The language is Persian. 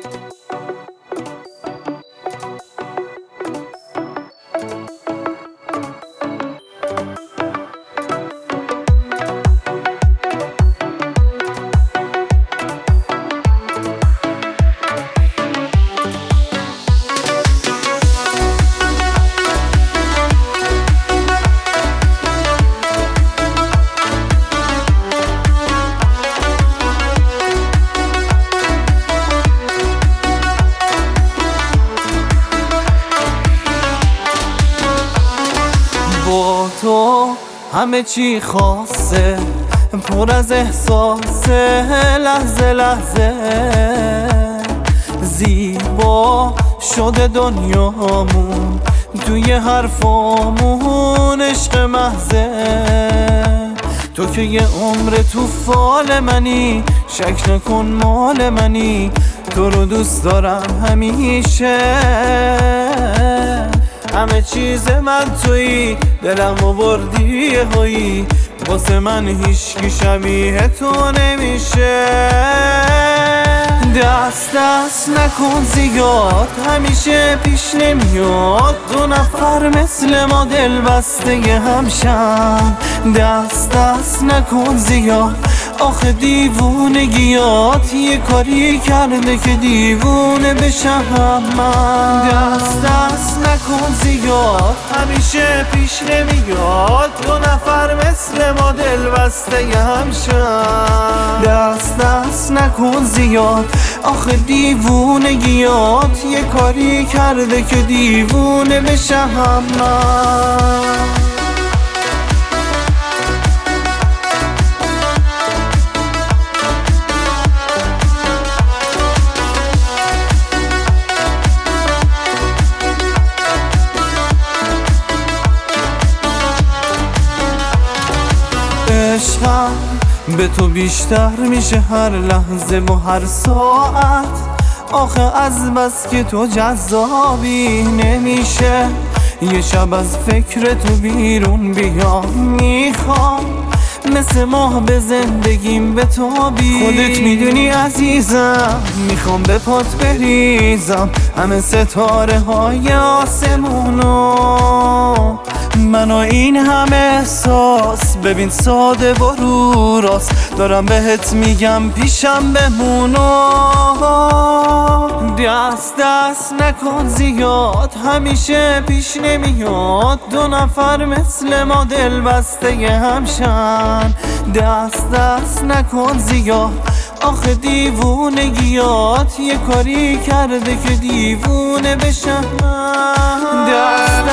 با تو همه چی خاصه، پر از احساسه، لحظه لحظه زیبا شده دنیامون، توی حرفامون عشق محضه. تو که یه عمر تو فال منی، شک نکن مال منی، تو رو دوست دارم همیشه. همه چیز من تویی، دلمو بردی هایی، واسه من هیچکی شبیه تو نمیشه. دست نکن زیاد، همیشه پیش نمیاد، دو نفر مثل ما دل بسته همشن. دست نکن زیاد، آخه دیوونگیات یه کاری کرده که دیوونه بشم من. دست نکن زیاد، همیشه پیش نمیاد، دو نفر مثل ما دل بسته همشن. دست نکن زیاد، آخه دیوونگیات یه کاری کرده که دیوونه بشم من. عشقم به تو بیشتر میشه هر لحظه و هر ساعت، آخه از بس که تو جذابی نمیشه یه شب از فکر تو بیرون بیام. میخوام مثل ماه به زندگیم بتابی، خودت میدونی عزیزم، میخوام به پات بریزم همه ستاره های آسمونو. منو این همه احساس ببین ساده و رو راست، دارم بهت میگم پیشم بمونو. دست نکن زیاد، همیشه پیش نمیاد، دو نفر مثل ما دل بسته همشن. دست نکن زیاد، آخه دیوونگیات یه کاری کرده که دیوونه بشم.